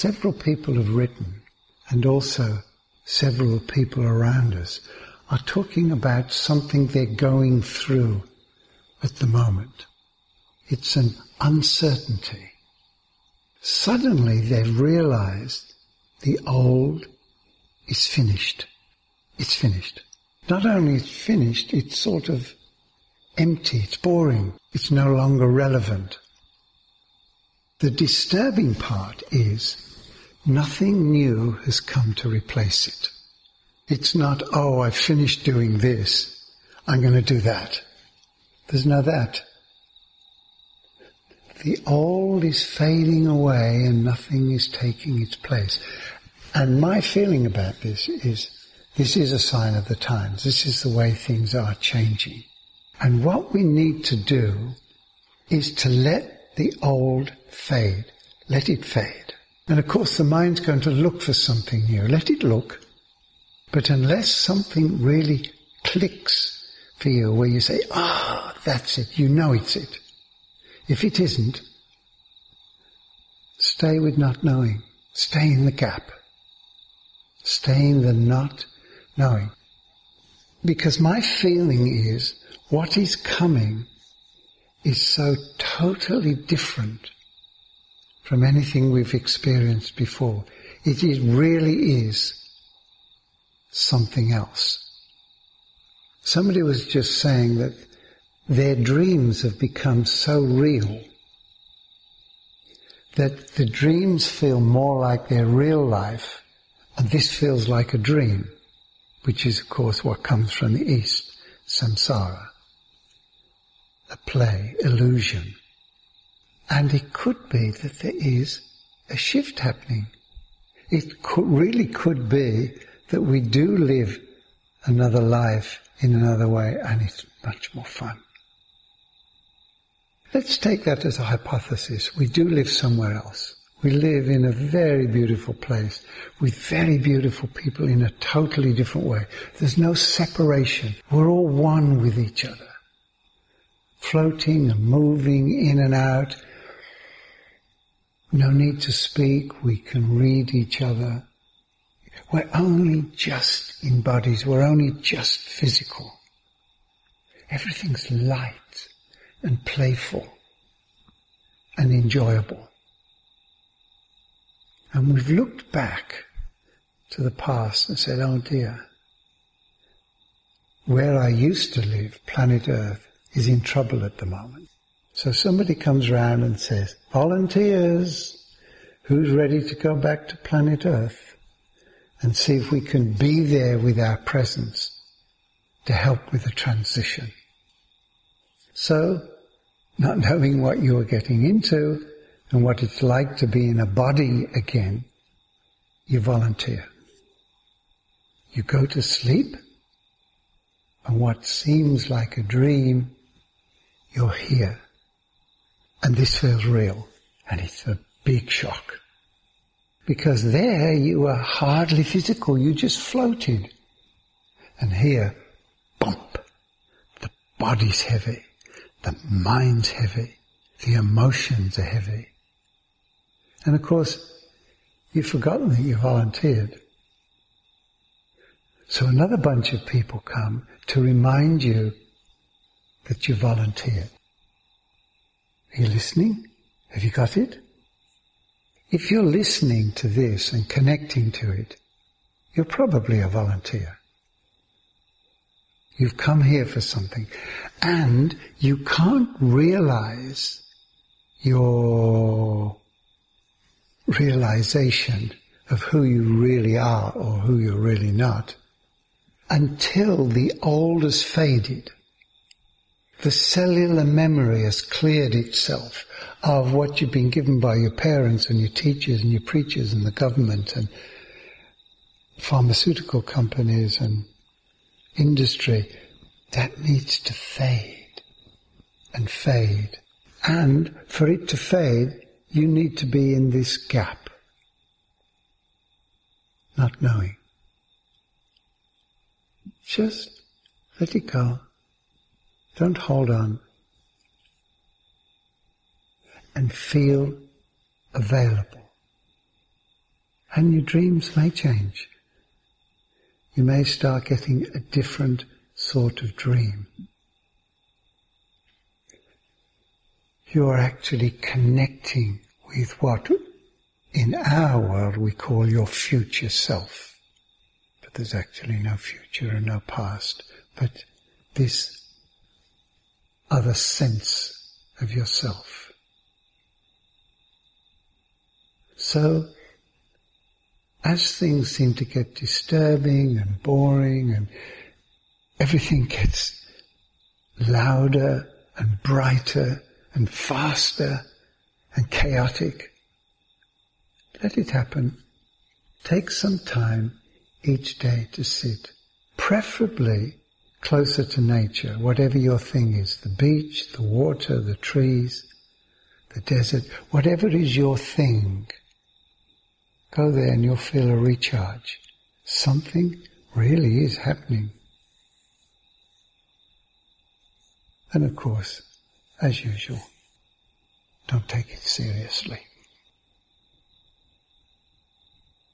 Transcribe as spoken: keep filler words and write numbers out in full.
several people have written, and also several people around us are talking about something they're going through at the moment. It's an uncertainty. Suddenly they've realized the old is finished. It's finished. Not only it's finished, it's sort of empty, it's boring, it's no longer relevant. The disturbing part is nothing new has come to replace it. It's not, oh, I've finished doing this, I'm going to do that. There's no that. The old is fading away and nothing is taking its place. And my feeling about this is, this is a sign of the times. This is the way things are changing. And what we need to do is to let the old fade. Let it fade. And of course the mind's going to look for something new. Let it look. But unless something really clicks for you, where you say, ah, that's it, you know it's it. If it isn't, stay with not knowing. Stay in the gap. Stay in the not knowing. Because my feeling is, what is coming is so totally different from anything we've experienced before. It is, really is something else. Somebody was just saying that their dreams have become so real that the dreams feel more like their real life, and this feels like a dream, which is of course what comes from the East, samsara, a play, illusion. And it could be that there is a shift happening. It could, really could be that we do live another life in another way, and it's much more fun. Let's take that as a hypothesis. We do live somewhere else. We live in a very beautiful place with very beautiful people in a totally different way. There's no separation. We're all one with each other, floating and moving in and out. No need to speak. We can read each other. We're only just in bodies. We're only just physical. Everything's light and playful and enjoyable. And we've looked back to the past and said, oh dear, where I used to live, planet Earth, is in trouble at the moment. So somebody comes round and says, volunteers, who's ready to go back to planet Earth and see if we can be there with our presence to help with the transition? So, not knowing what you are getting into and what it's like to be in a body again, you volunteer. You go to sleep, and what seems like a dream, you're here. And this feels real, and it's a big shock. Because there you were hardly physical, you just floated. And here, bump, the body's heavy. The mind's heavy. The emotions are heavy. And of course, you've forgotten that you volunteered. So another bunch of people come to remind you that you volunteered. Are you listening? Have you got it? If you're listening to this and connecting to it, you're probably a volunteer. You've come here for something. And you can't realize your realization of who you really are or who you're really not until the old has faded. The cellular memory has cleared itself of what you've been given by your parents and your teachers and your preachers and the government and pharmaceutical companies and industry. That needs to fade and fade. And for it to fade, you need to be in this gap. Not knowing. Just let it go. Don't hold on. And feel available. And your dreams may change. You may start getting a different sort of dream. You are actually connecting with what in our world we call your future self. But there's actually no future and no past, but this other sense of yourself. So, as things seem to get disturbing and boring and everything gets louder and brighter and faster and chaotic, let it happen. Take some time each day to sit, preferably closer to nature, whatever your thing is, the beach, the water, the trees, the desert, whatever is your thing. Go there and you'll feel a recharge. Something really is happening. And of course, as usual, don't take it seriously.